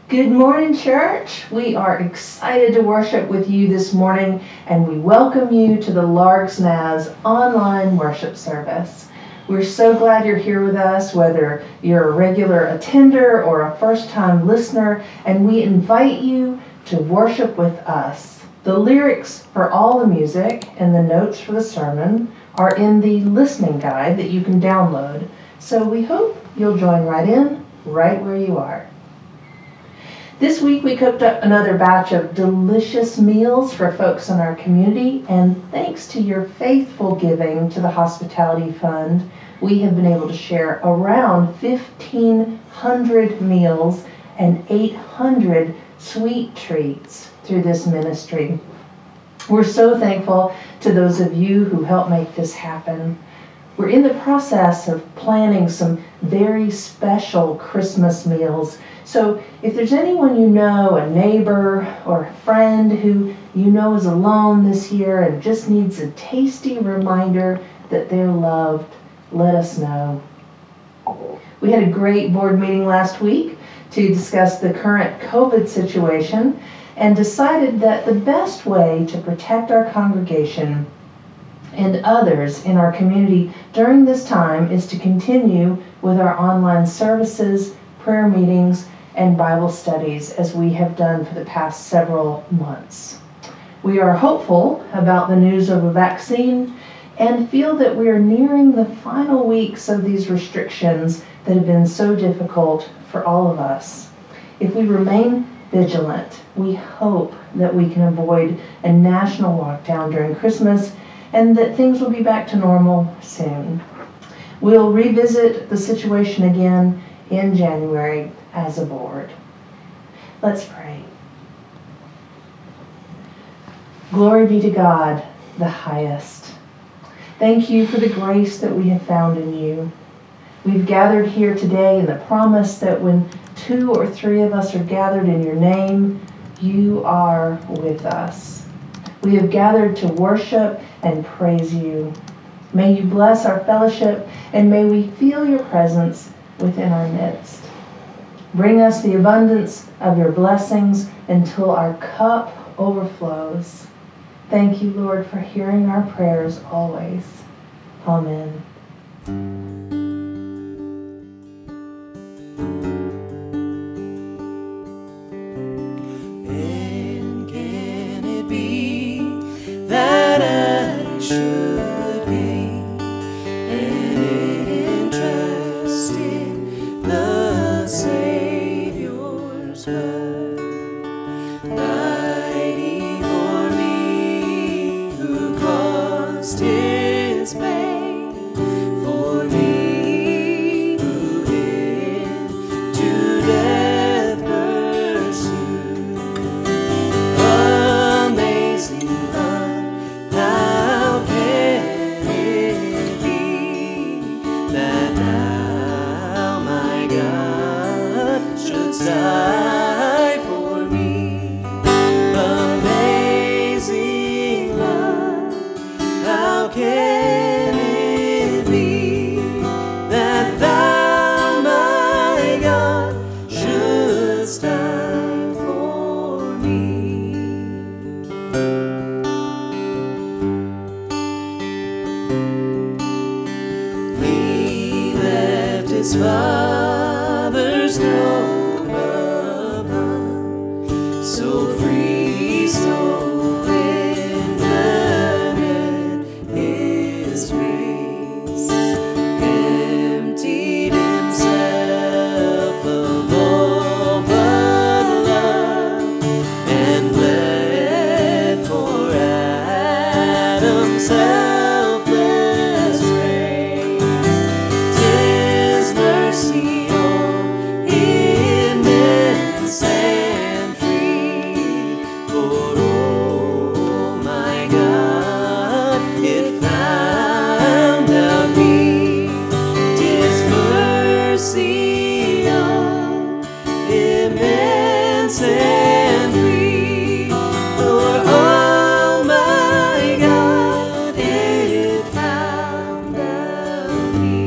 Good morning, church. We are excited to worship with you this morning, and we welcome you to the Largs Naz online worship service. We're so glad you're here with us, whether you're a regular attender or a first-time listener, and we invite you to worship with us. The lyrics for all the music and the notes for the sermon are in the listening guide that you can download, so we hope you'll join right in, right where you are. This week we cooked up another batch of delicious meals for folks in our community, and thanks to your faithful giving to the Hospitality Fund, we have been able to share around 1,500 meals and 800 sweet treats through this ministry. We're so thankful to those of you who helped make this happen. We're in the process of planning some very special Christmas meals. So if there's anyone you know, a neighbor or a friend who you know is alone this year and just needs a tasty reminder that they're loved, let us know. We had a great board meeting last week to discuss the current COVID situation and decided that the best way to protect our congregation and others in our community during this time is to continue with our online services, prayer meetings, and Bible studies as we have done for the past several months. We are hopeful about the news of a vaccine and feel that we are nearing the final weeks of these restrictions that have been so difficult for all of us. If we remain vigilant, we hope that we can avoid a national lockdown during Christmas and that things will be back to normal soon. We'll revisit the situation again in January as a board. Let's pray. Glory be to God, the highest. Thank you for the grace that we have found in you. We've gathered here today in the promise that when 2 or 3 of us are gathered in your name, you are with us. We have gathered to worship and praise you. May you bless our fellowship, and may we feel your presence within our midst. Bring us the abundance of your blessings until our cup overflows. Thank you, Lord, for hearing our prayers always. Amen. Should gain an interest in the Savior's blood, mighty for me, who caused his pain, for me who into death pursued. Amazing love, how can it be that thou, my God, shouldst die for me? Amazing love, how can it be that thou, my God, shouldst die for me? He left his Father's throne above, so free, so infinite his grace, emptied himself of all but love, and bled for Adam's helpless race. 'Tis mercy, oh, immense and free, for oh my God, it found out me. 'Tis mercy, oh, immense and free, for oh my God, it found out me.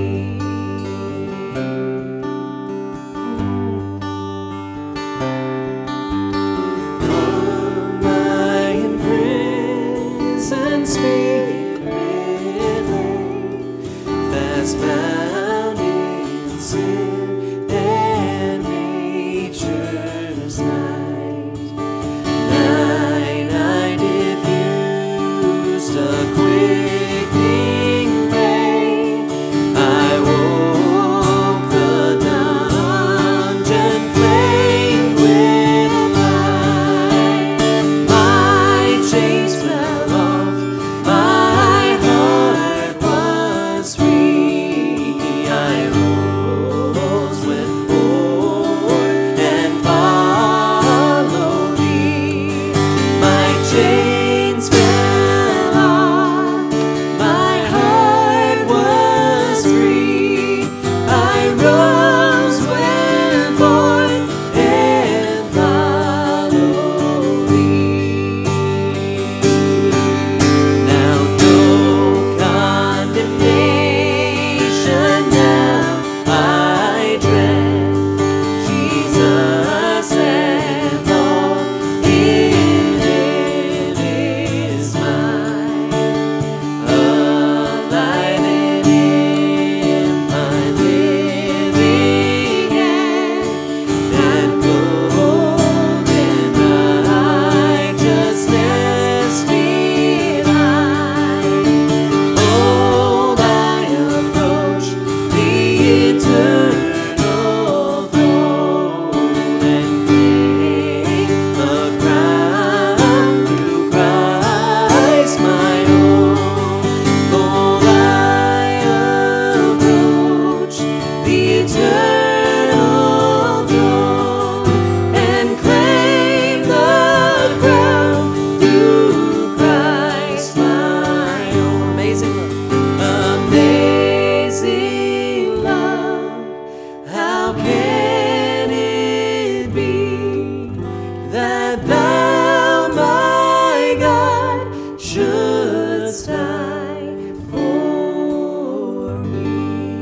and claim a crown through Christ my own. Behold, I approach the eternal throne and claim the crown through Christ my own. Amazing love, amazing love. How can it be that thou, my God, shouldst die for me?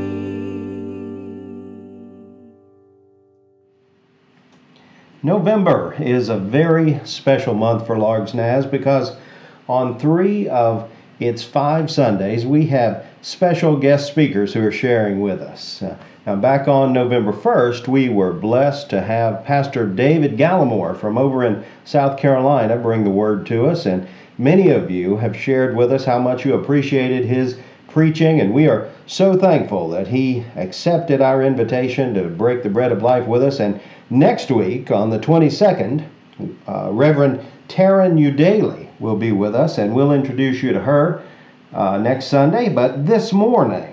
November is a very special month for Largs Naz because on 3 of its 5 Sundays we have special guest speakers who are sharing with us. Now back on November 1st we were blessed to have Pastor David Gallimore from over in South Carolina bring the word to us, and many of you have shared with us how much you appreciated his preaching, and we are so thankful that he accepted our invitation to break the bread of life with us. And next week, on the 22nd, Reverend Taryn Udaley will be with us, and we'll introduce you to her next Sunday. But this morning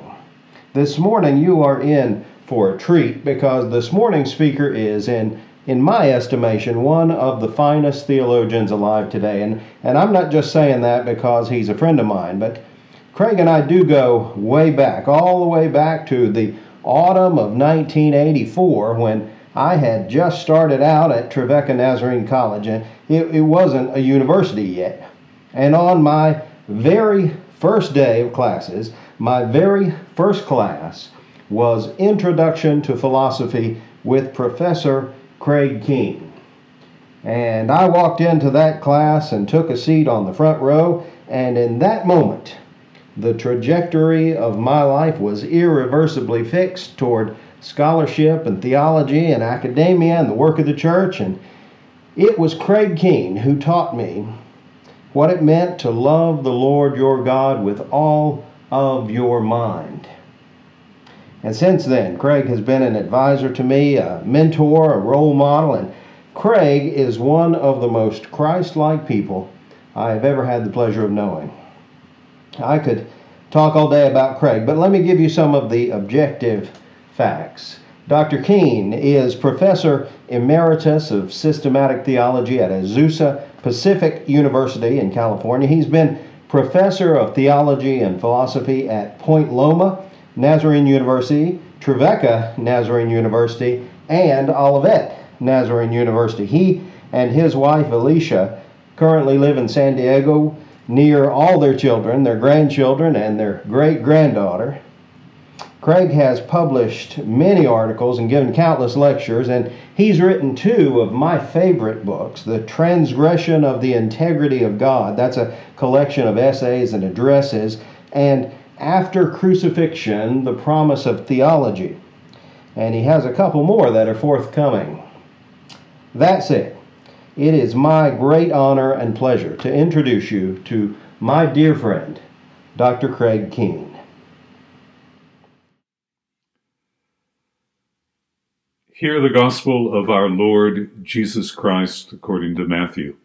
you are in for a treat, because this morning's speaker is, in my estimation, one of the finest theologians alive today. And I'm not just saying that because he's a friend of mine, but Craig and I do go way back, all the way back to the autumn of 1984, when I had just started out at Trevecca Nazarene College, and it wasn't a university yet. And on my very first day of classes, my very first class was Introduction to Philosophy with Professor Craig Keene. And I walked into that class and took a seat on the front row, and in that moment, the trajectory of my life was irreversibly fixed toward scholarship and theology and academia and the work of the church. And it was Craig Keene who taught me what it meant to love the Lord your God with all of your mind. And since then, Craig has been an advisor to me, a mentor, a role model, and Craig is one of the most Christ-like people I have ever had the pleasure of knowing. I could talk all day about Craig, but let me give you some of the objective facts. Dr. Keene is Professor Emeritus of Systematic Theology at Azusa Pacific University in California. He's been Professor of Theology and Philosophy at Point Loma Nazarene University, Trevecca Nazarene University, and Olivet Nazarene University. He and his wife Alicia currently live in San Diego near all their children, their grandchildren, and their great-granddaughter. Craig has published many articles and given countless lectures, and he's written 2 of my favorite books, The Transgression of the Integrity of God. That's a collection of essays and addresses. And After Crucifixion, The Promise of Theology. And he has a couple more that are forthcoming. That said, it is my great honor and pleasure to introduce you to my dear friend, Dr. Craig Keene. Hear the gospel of our Lord Jesus Christ according to Matthew.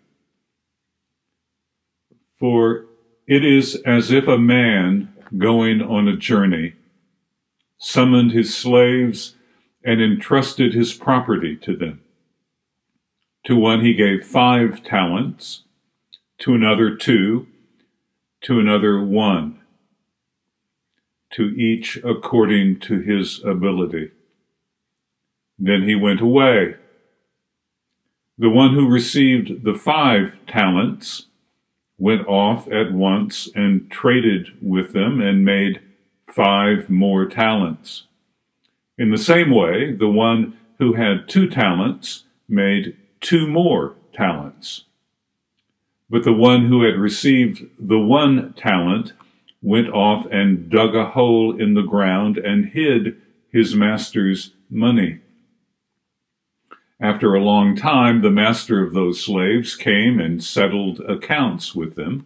For it is as if a man going on a journey summoned his slaves and entrusted his property to them. To one he gave 5 talents, to another 2, to another 1, to each according to his ability. Then he went away. The one who received the 5 talents went off at once and traded with them and made 5 more talents. In the same way, the one who had 2 talents made 2 more talents. But the one who had received the 1 talent went off and dug a hole in the ground and hid his master's money. After a long time, the master of those slaves came and settled accounts with them.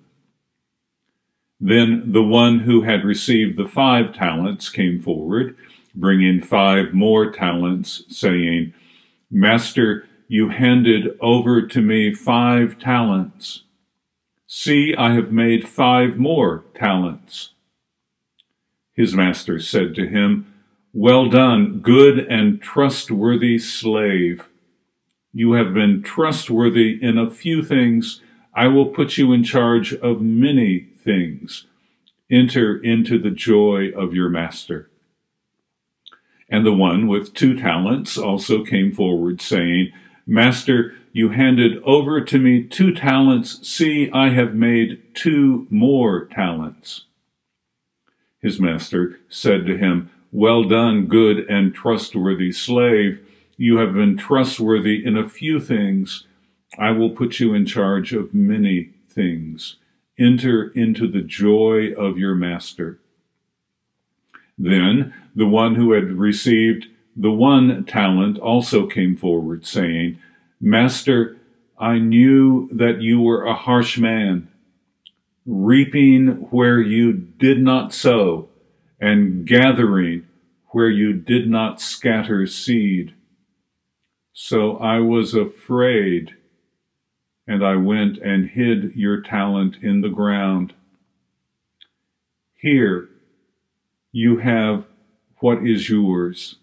Then the one who had received the 5 talents came forward, bringing 5 more talents, saying, Master, you handed over to me 5 talents. See, I have made 5 more talents. His master said to him, Well done, good and trustworthy slave. You have been trustworthy in a few things. I will put you in charge of many things. Enter into the joy of your master. And the one with 2 talents also came forward, saying, Master, you handed over to me 2 talents. See, I have made 2 more talents. His master said to him, Well done, good and trustworthy slave. You have been trustworthy in a few things. I will put you in charge of many things. Enter into the joy of your master. Then the one who had received the 1 talent also came forward, saying, Master, I knew that you were a harsh man, reaping where you did not sow, and gathering where you did not scatter seed. So I was afraid, and I went and hid your talent in the ground. Here you have what is yours.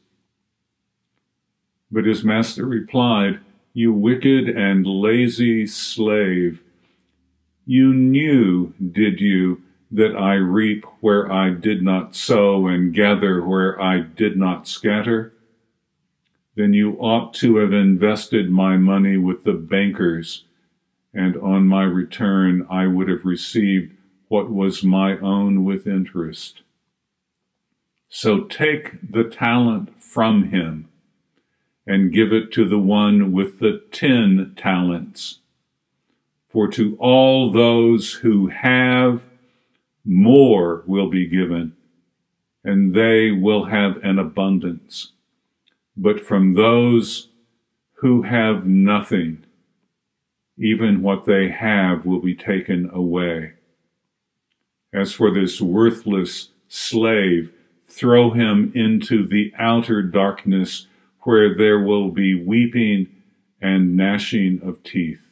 But his master replied, You wicked and lazy slave, you knew, did you, that I reap where I did not sow and gather where I did not scatter? Then you ought to have invested my money with the bankers, and on my return I would have received what was my own with interest. So take the talent from him and give it to the one with the 10 talents. For to all those who have, more will be given, and they will have an abundance. But from those who have nothing, even what they have will be taken away. As for this worthless slave, throw him into the outer darkness, where there will be weeping and gnashing of teeth.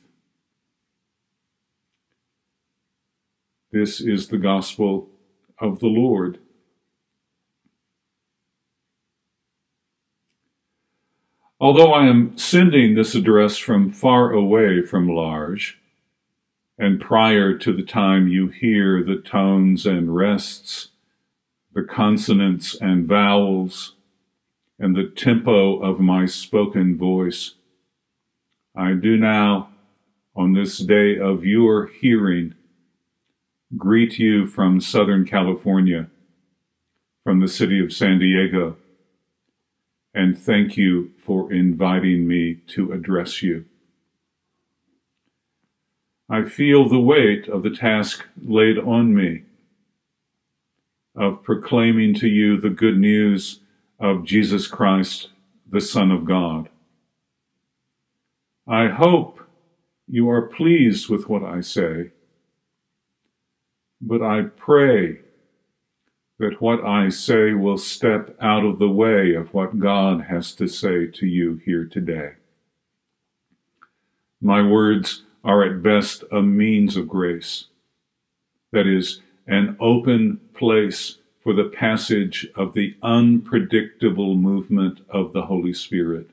This is the gospel of the Lord. Although I am sending this address from far away from Large, and prior to the time you hear the tones and rests, the consonants and vowels, and the tempo of my spoken voice, I do now, on this day of your hearing, greet you from Southern California, from the city of San Diego, and thank you for inviting me to address you. I feel the weight of the task laid on me of proclaiming to you the good news of Jesus Christ, the Son of God. I hope you are pleased with what I say, but I pray that what I say will step out of the way of what God has to say to you here today. My words are at best a means of grace, that is, an open place for the passage of the unpredictable movement of the Holy Spirit.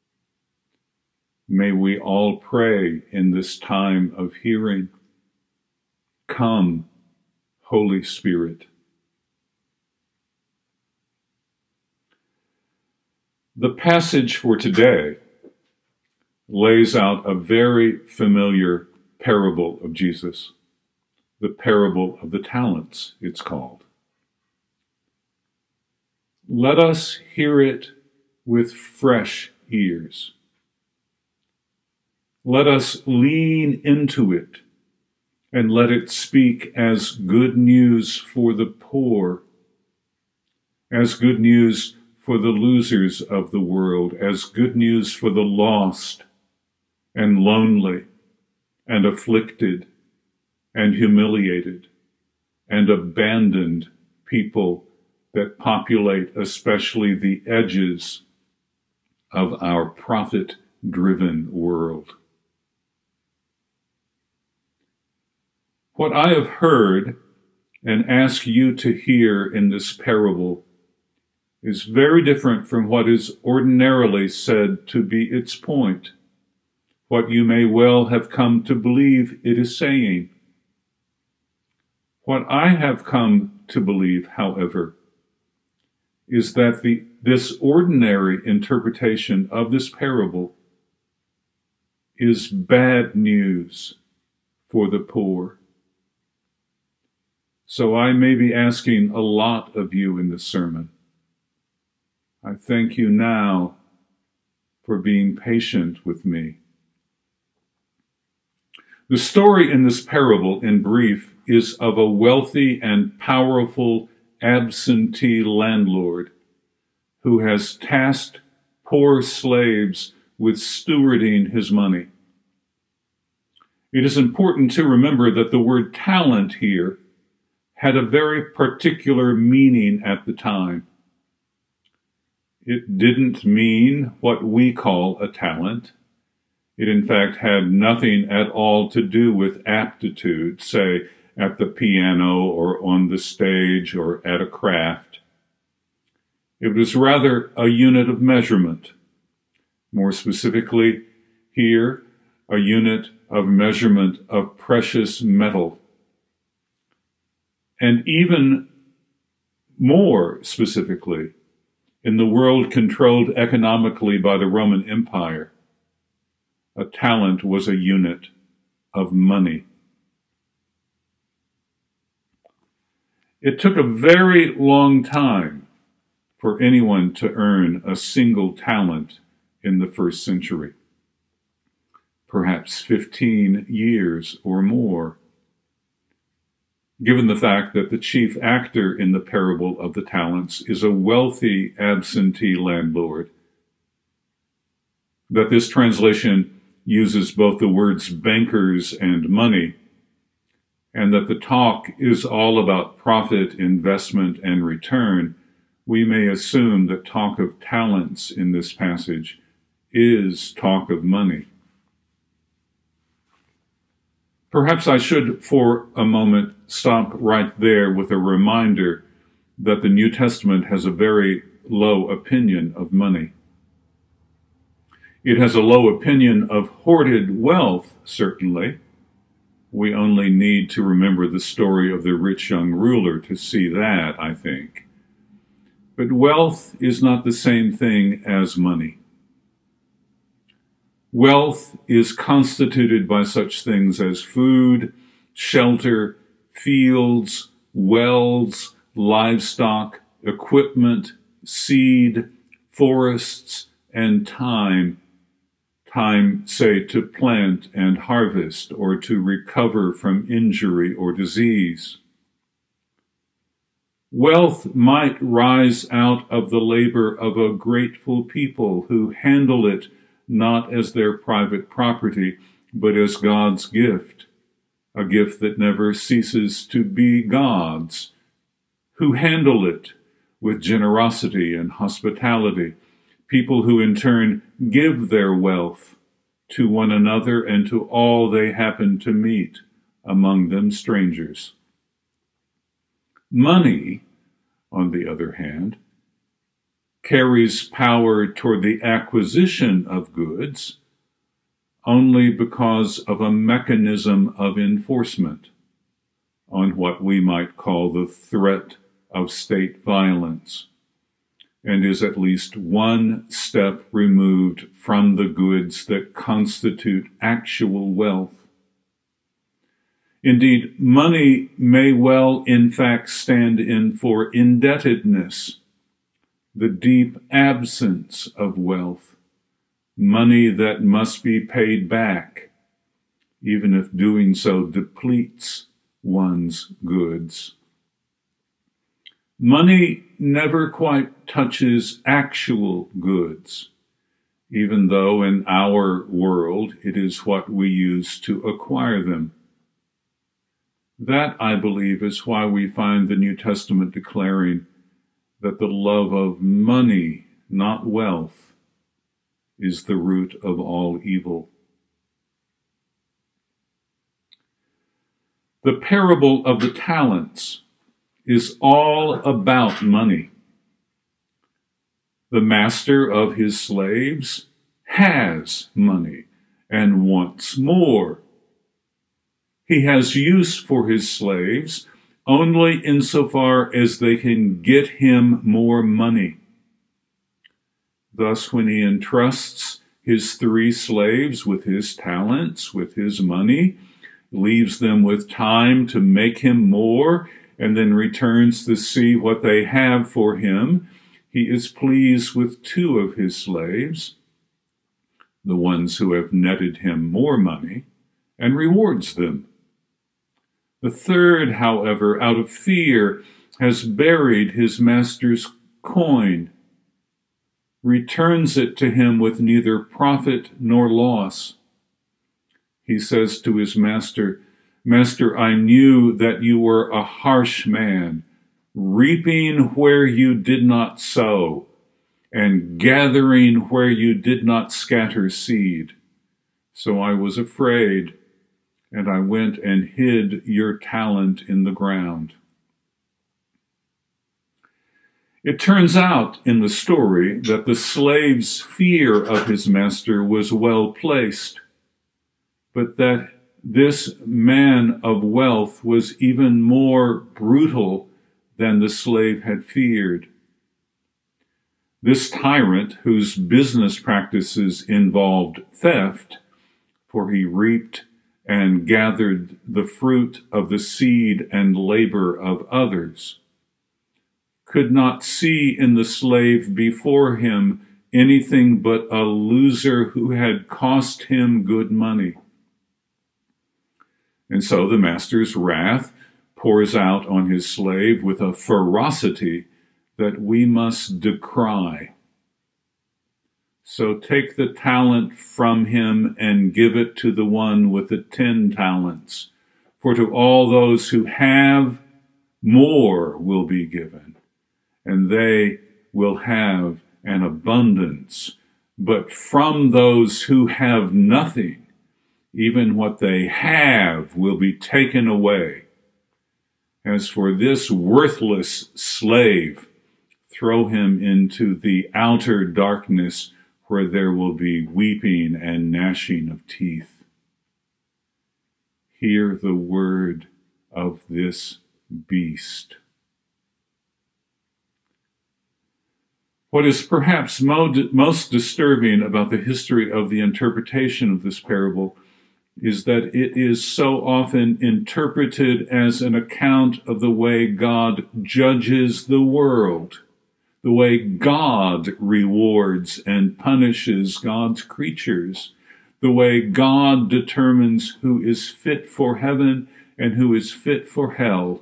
May we all pray in this time of hearing, Come, Holy Spirit. The passage for today lays out a very familiar parable of Jesus, the parable of the talents, it's called. Let us hear it with fresh ears. Let us lean into it and let it speak as good news for the poor, as good news for the losers of the world, as good news for the lost and lonely and afflicted and humiliated and abandoned people that populate especially the edges of our profit-driven world. What I have heard and ask you to hear in this parable is very different from what is ordinarily said to be its point, what you may well have come to believe it is saying. What I have come to believe, however, is that this ordinary interpretation of this parable is bad news for the poor. So I may be asking a lot of you in this sermon. I thank you now for being patient with me. The story in this parable, in brief, is of a wealthy and powerful absentee landlord who has tasked poor slaves with stewarding his money. It is important to remember that the word talent here had a very particular meaning at the time. It didn't mean what we call a talent. It in fact had nothing at all to do with aptitude, say at the piano or on the stage or at a craft. It was rather a unit of measurement. More specifically, here, a unit of measurement of precious metal. And even more specifically, in the world controlled economically by the Roman Empire, a talent was a unit of money. It took a very long time for anyone to earn a single talent in the first century, perhaps 15 years or more. Given the fact that the chief actor in the parable of the talents is a wealthy absentee landlord, that this translation uses both the words bankers and money, and that the talk is all about profit, investment, and return, we may assume that talk of talents in this passage is talk of money. Perhaps I should, for a moment, stop right there with a reminder that the New Testament has a very low opinion of money. It has a low opinion of hoarded wealth, certainly. We only need to remember the story of the rich young ruler to see that, I think. But wealth is not the same thing as money. Wealth is constituted by such things as food, shelter, fields, wells, livestock, equipment, seed, forests, and time. Time, say, to plant and harvest, or to recover from injury or disease. Wealth might rise out of the labor of a grateful people who handle it not as their private property, but as God's gift, a gift that never ceases to be God's, who handle it with generosity and hospitality, people who in turn give their wealth to one another and to all they happen to meet, among them strangers. Money, on the other hand, carries power toward the acquisition of goods only because of a mechanism of enforcement on what we might call the threat of state violence, and is at least one step removed from the goods that constitute actual wealth. Indeed, money may well in fact stand in for indebtedness, the deep absence of wealth, money that must be paid back, even if doing so depletes one's goods. Money never quite touches actual goods, even though in our world it is what we use to acquire them. That, I believe, is why we find the New Testament declaring that the love of money, not wealth, is the root of all evil. The parable of the talents is all about money. The master of his slaves has money and wants more. He has use for his slaves only insofar as they can get him more money. Thus, when he entrusts his 3 slaves with his talents, with his money, leaves them with time to make him more, and then returns to see what they have for him, he is pleased with 2 of his slaves, the ones who have netted him more money, and rewards them. The 3rd, however, out of fear, has buried his master's coin, returns it to him with neither profit nor loss. He says to his master, "Master, I knew that you were a harsh man, reaping where you did not sow, and gathering where you did not scatter seed. So I was afraid, and I went and hid your talent in the ground." It turns out in the story that the slave's fear of his master was well placed, but that this man of wealth was even more brutal than the slave had feared. This tyrant, whose business practices involved theft, for he reaped and gathered the fruit of the seed and labor of others, could not see in the slave before him anything but a loser who had cost him good money. And so the master's wrath pours out on his slave with a ferocity that we must decry. So take the talent from him and give it to the one with the 10 talents. For to all those who have, more will be given, and they will have an abundance. But from those who have nothing, even what they have will be taken away. As for this worthless slave, throw him into the outer darkness, where there will be weeping and gnashing of teeth. Hear the word of this beast. What is perhaps most disturbing about the history of the interpretation of this parable is that it is so often interpreted as an account of the way God judges the world, the way God rewards and punishes God's creatures, the way God determines who is fit for heaven and who is fit for hell.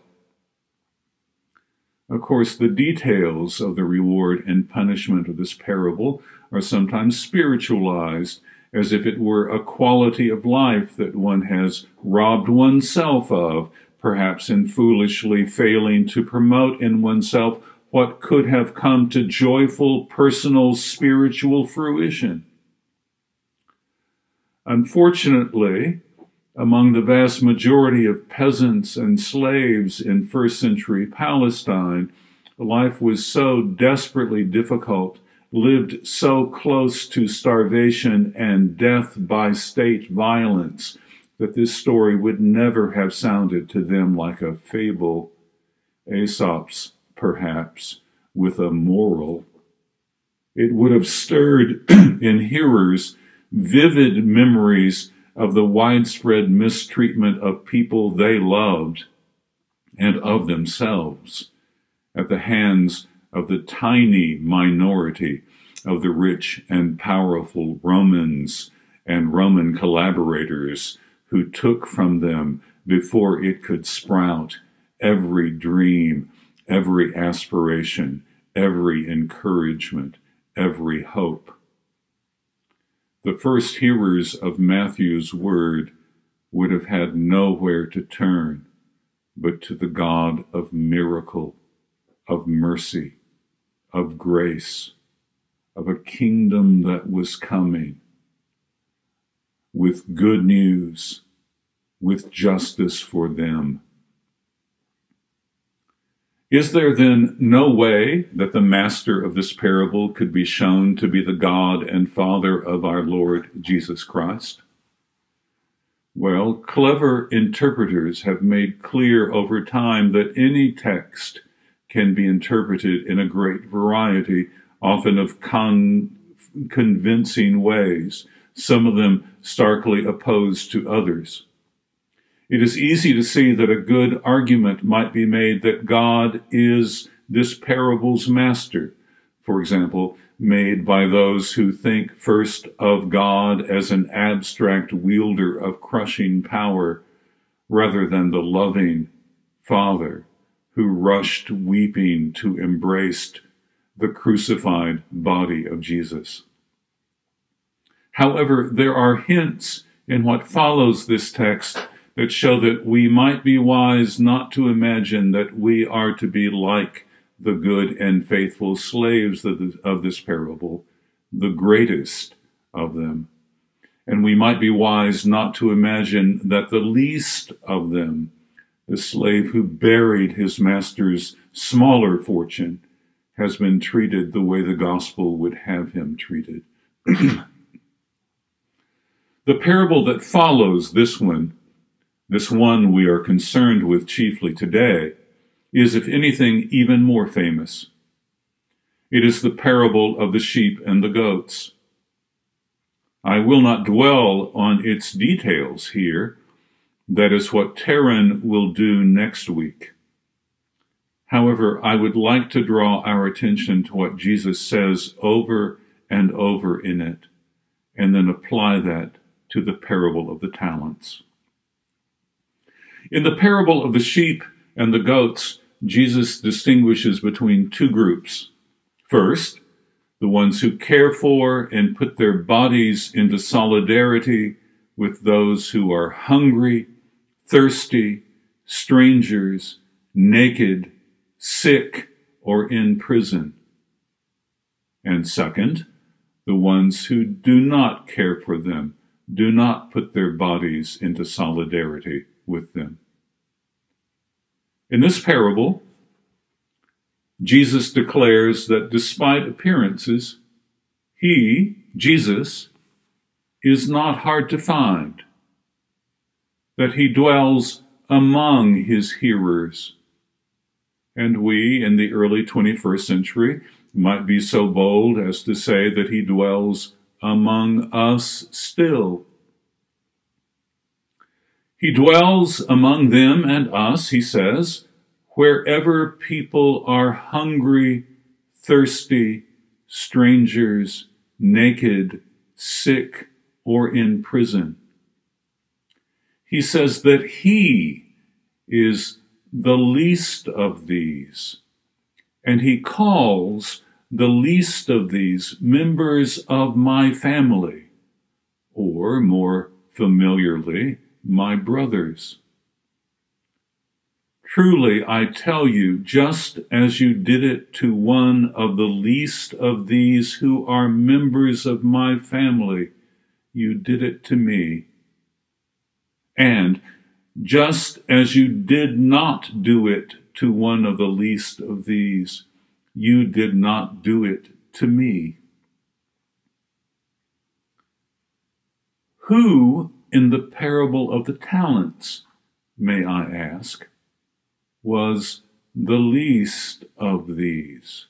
Of course, the details of the reward and punishment of this parable are sometimes spiritualized, as if it were a quality of life that one has robbed oneself of, perhaps in foolishly failing to promote in oneself what could have come to joyful, personal, spiritual fruition. Unfortunately, among the vast majority of peasants and slaves in first century Palestine, life was so desperately difficult, lived so close to starvation and death by state violence, that this story would never have sounded to them like a fable, Aesop's perhaps, with a moral. It would have stirred in hearers vivid memories of the widespread mistreatment of people they loved and of themselves at the hands of the tiny minority of the rich and powerful Romans and Roman collaborators who took from them, before it could sprout, every dream, every aspiration, every encouragement, every hope. The first hearers of Matthew's word would have had nowhere to turn but to the God of miracle, of mercy, of grace, of a kingdom that was coming, with good news, with justice for them. Is there then no way that the master of this parable could be shown to be the God and Father of our Lord Jesus Christ? Well, clever interpreters have made clear over time that any text can be interpreted in a great variety, often of convincing ways, some of them starkly opposed to others. It is easy to see that a good argument might be made that God is this parable's master, for example, made by those who think first of God as an abstract wielder of crushing power, rather than the loving Father who rushed weeping to embrace the crucified body of Jesus. However, there are hints in what follows this text that show that we might be wise not to imagine that we are to be like the good and faithful slaves of this parable, the greatest of them. And we might be wise not to imagine that the least of them, the slave who buried his master's smaller fortune, has been treated the way the gospel would have him treated. The parable that follows this one we are concerned with chiefly today, is, if anything, even more famous. It is the parable of the sheep and the goats. I will not dwell on its details here. That is what Taryn will do next week. However, I would like to draw our attention to what Jesus says over and over in it, and then apply that to the parable of the talents. In the parable of the sheep and the goats, Jesus distinguishes between two groups. First, the ones who care for and put their bodies into solidarity with those who are hungry, thirsty, strangers, naked, sick, or in prison. And second, the ones who do not care for them, do not put their bodies into solidarity with them. In this parable, Jesus declares that despite appearances, he, Jesus, is not hard to find, that he dwells among his hearers. And we, in the early 21st century, might be so bold as to say that he dwells among us still. He dwells among them and us, he says, wherever people are hungry, thirsty, strangers, naked, sick, or in prison. He says that he is the least of these, and he calls the least of these members of my family, or more familiarly, my brothers. Truly, I tell you, just as you did it to one of the least of these who are members of my family, you did it to me. And just as you did not do it to one of the least of these, you did not do it to me. Who in the parable of the talents, may I ask, was the least of these?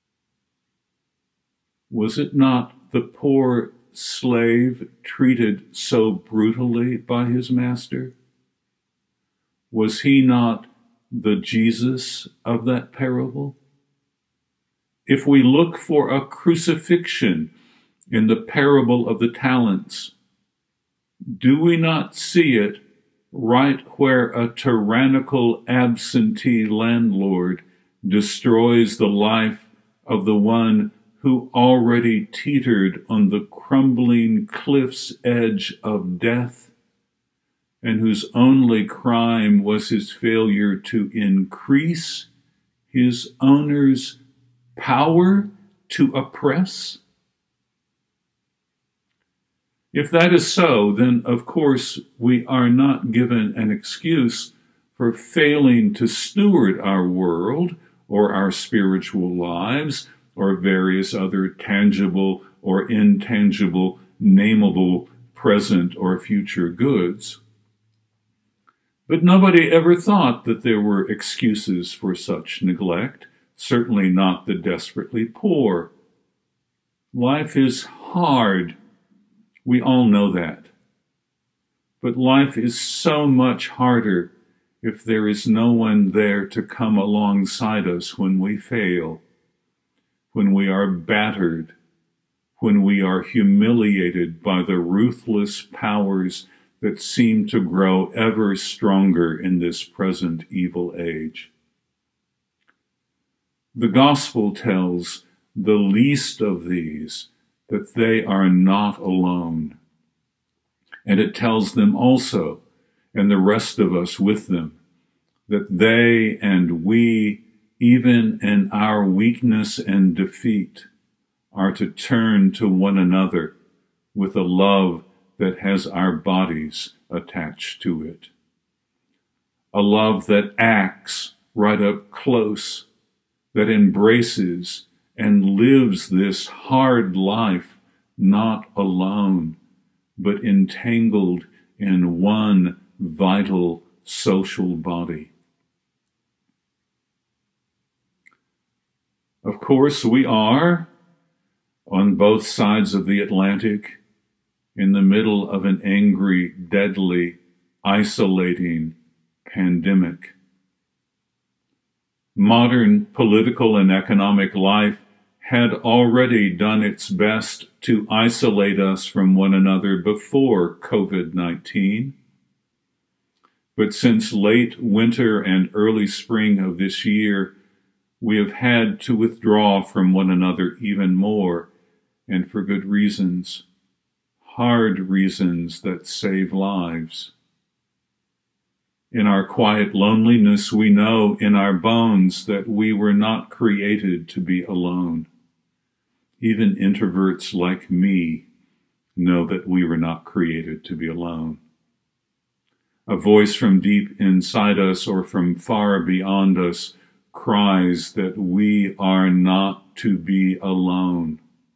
Was it not the poor slave treated so brutally by his master? Was he not the Jesus of that parable? If we look for a crucifixion in the parable of the talents, do we not see it right where a tyrannical absentee landlord destroys the life of the one who already teetered on the crumbling cliff's edge of death, and whose only crime was his failure to increase his owner's power to oppress? If that is so, then of course we are not given an excuse for failing to steward our world or our spiritual lives or various other tangible or intangible, nameable present or future goods. But nobody ever thought that there were excuses for such neglect, certainly not the desperately poor. Life is hard. We all know that. But life is so much harder if there is no one there to come alongside us when we fail, when we are battered, when we are humiliated by the ruthless powers that seem to grow ever stronger in this present evil age. The gospel tells the least of these that they are not alone. And it tells them also, and the rest of us with them, that they and we, even in our weakness and defeat, are to turn to one another with a love that has our bodies attached to it. A love that acts right up close, that embraces and lives this hard life not alone, but entangled in one vital social body. Of course, we are, on both sides of the Atlantic, in the middle of an angry, deadly, isolating pandemic. Modern political and economic life had already done its best to isolate us from one another before COVID-19. But since late winter and early spring of this year, we have had to withdraw from one another even more, and for good reasons, hard reasons that save lives. In our quiet loneliness, we know in our bones that we were not created to be alone. Even introverts like me know that we were not created to be alone. A voice from deep inside us or from far beyond us cries that we are not to be alone.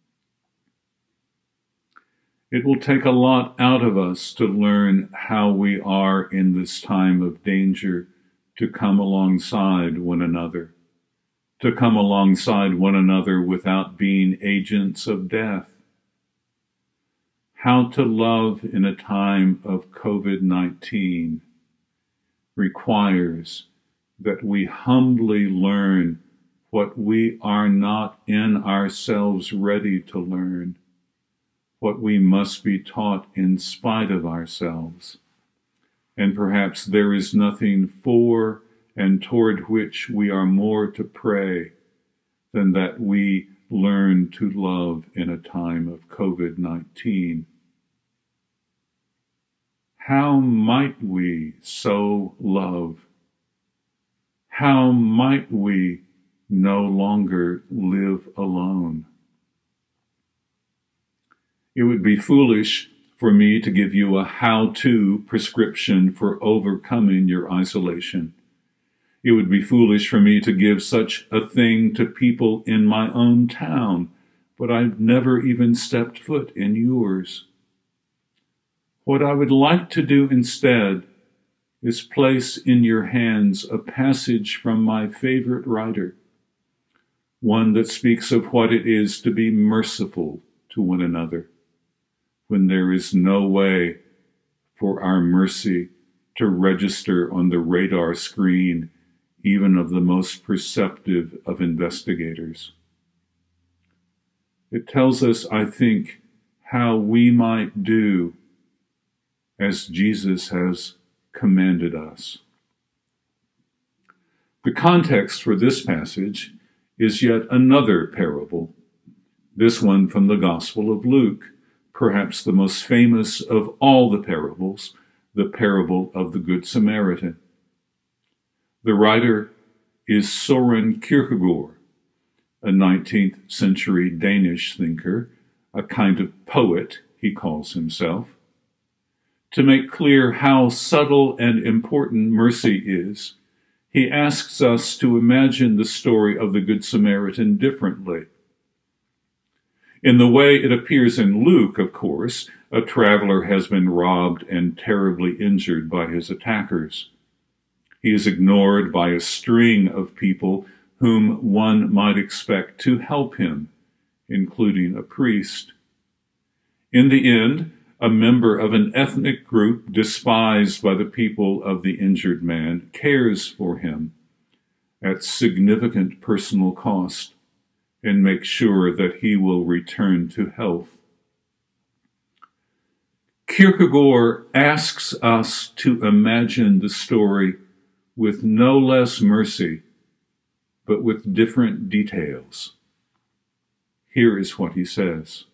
It will take a lot out of us to learn how we are in this time of danger to come alongside one another, to come alongside one another without being agents of death. How to love in a time of COVID-19 requires that we humbly learn what we are not in ourselves ready to learn, what we must be taught in spite of ourselves. And perhaps there is nothing for and toward which we are more to pray than that we learn to love in a time of COVID-19. How might we so love? How might we no longer live alone? It would be foolish for me to give you a how-to prescription for overcoming your isolation. It would be foolish for me to give such a thing to people in my own town, but I've never even stepped foot in yours. What I would like to do instead is place in your hands a passage from my favorite writer, one that speaks of what it is to be merciful to one another, when there is no way for our mercy to register on the radar screen, even of the most perceptive of investigators. It tells us, I think, how we might do as Jesus has commanded us. The context for this passage is yet another parable, this one from the Gospel of Luke, perhaps the most famous of all the parables, the parable of the Good Samaritan. The writer is Søren Kierkegaard, a 19th century Danish thinker, a kind of poet, he calls himself. To make clear how subtle and important mercy is, he asks us to imagine the story of the Good Samaritan differently. In the way it appears in Luke, of course, a traveler has been robbed and terribly injured by his attackers. He is ignored by a string of people whom one might expect to help him, including a priest. In the end, a member of an ethnic group despised by the people of the injured man cares for him at significant personal cost and makes sure that he will return to health. Kierkegaard asks us to imagine the story with no less mercy, but with different details. Here is what he says.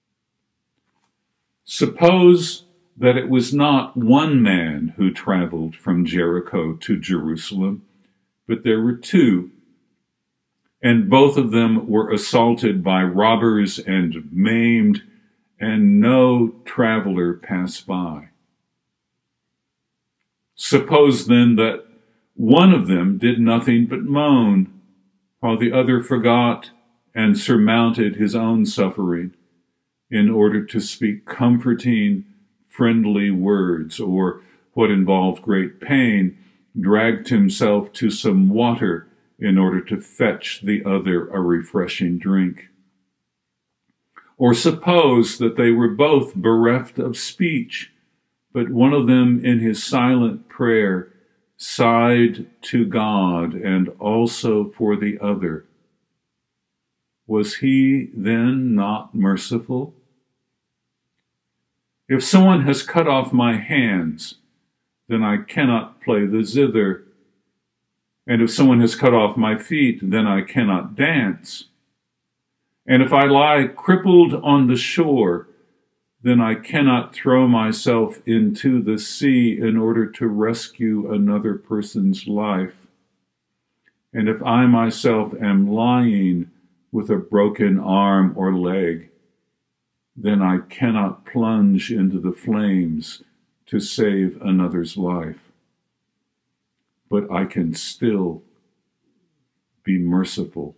Suppose that it was not one man who traveled from Jericho to Jerusalem, but there were two, and both of them were assaulted by robbers and maimed, and no traveler passed by. Suppose then that one of them did nothing but moan, while the other forgot and surmounted his own suffering in order to speak comforting, friendly words, or, what involved great pain, dragged himself to some water in order to fetch the other a refreshing drink. Or suppose that they were both bereft of speech, but one of them in his silent prayer sighed to God and also for the other. Was he then not merciful? If someone has cut off my hands, then I cannot play the zither. And if someone has cut off my feet, then I cannot dance. And if I lie crippled on the shore, then I cannot throw myself into the sea in order to rescue another person's life. And if I myself am lying with a broken arm or leg, then I cannot plunge into the flames to save another's life. But I can still be merciful.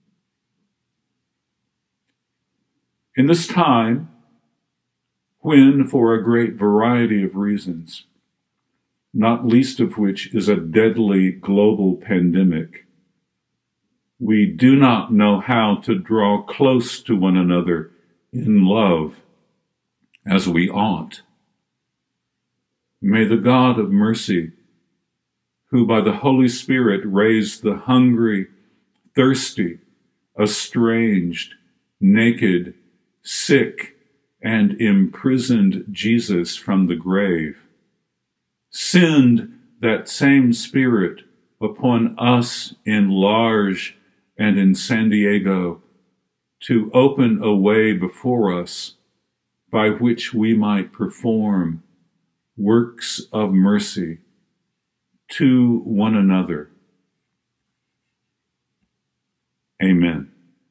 In this time, when, for a great variety of reasons, not least of which is a deadly global pandemic, we do not know how to draw close to one another in love as we ought. May the God of mercy, who by the Holy Spirit raised the hungry, thirsty, estranged, naked, sick, and imprisoned Jesus from the grave, send that same Spirit upon us in Large and in San Diego to open a way before us by which we might perform works of mercy to one another. Amen.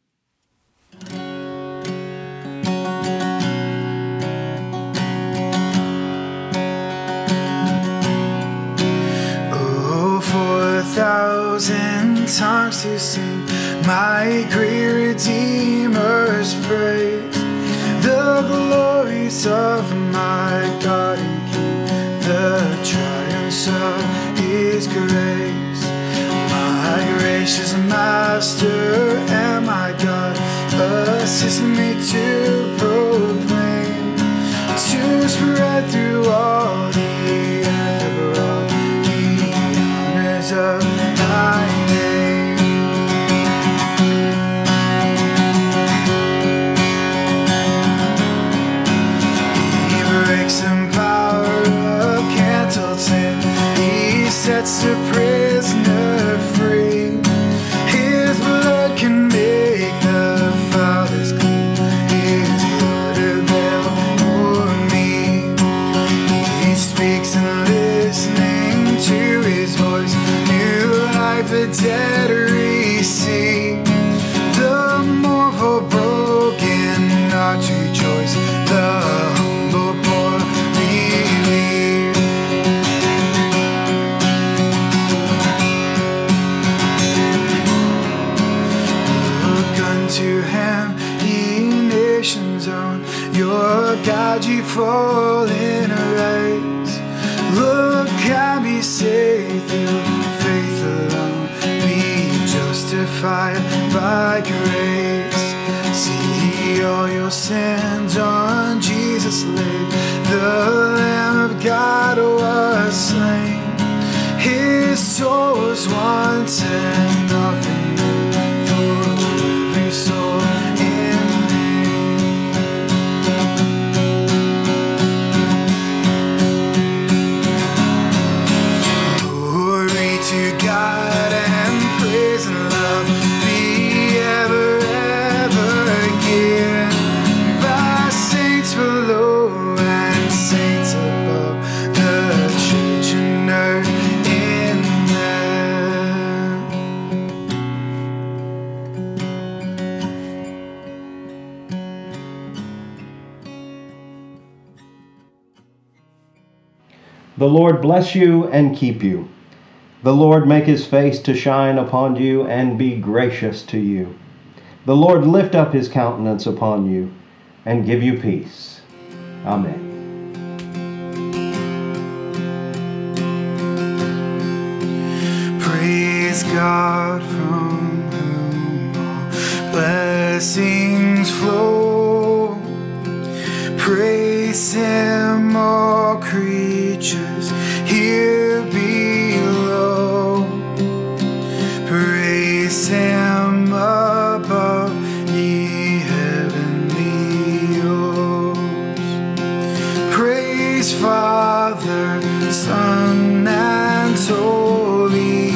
Oh, for 1,000 times to sing my great Redeemer's praise, the glories of my God and King, the triumphs of His grace. My gracious Master and my God, assist me to proclaim, to spread through all the earth abroad the honors of Thy name. Some power of canceled sin, He sets the prisoner free. His blood can make the Father's clean. His blood availed for me. He speaks and listening to His voice, new life the dead receive. The mournful broken hearts rejoice. The justified by grace. See all your sins on Jesus laid. The Lamb of God was slain. His soul was once and often for every soul in me. Glory to God and praise and love be ever, ever given by saints below and saints above, the church and earth in them. The Lord bless you and keep you. The Lord make his face to shine upon you and be gracious to you. The Lord lift up his countenance upon you and give you peace. Amen. Praise God from whom all blessings flow. Praise him, all creatures here below. Praise him above, ye heavenly hosts. Praise Father, Son, and Holy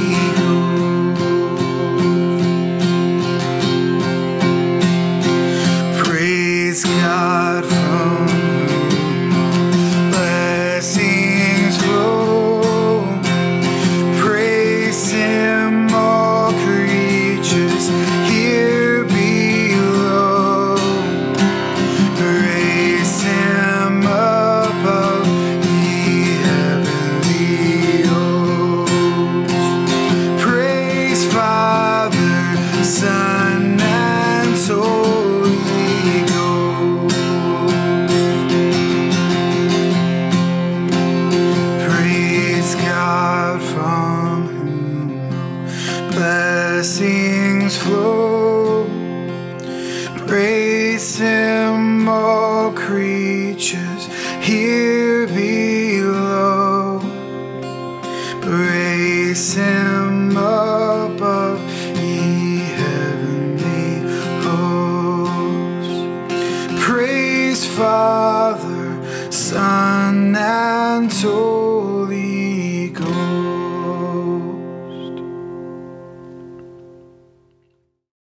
Ghost. Praise God from whom all blessings flow. Praise him, all creatures here below. Praise him above, ye heavenly hosts. Praise Father, Son, and Holy Ghost. Praise God from whom all blessings flow. Praise him, all creatures here below. Praise him above, ye heavenly hosts. Praise Father,